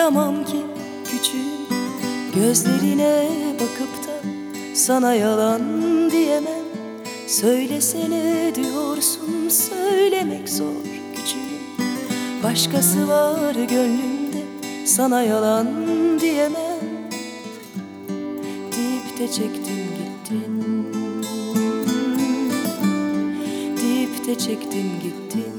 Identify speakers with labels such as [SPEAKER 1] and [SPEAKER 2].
[SPEAKER 1] Kıyamam ki küçüğüm, gözlerine bakıp da sana yalan diyemem. Söylesene diyorsun, söylemek zor küçüğüm. Başkası var gönlümde, sana yalan diyemem. Deyip de çektin gittin, deyip de çektin gittin.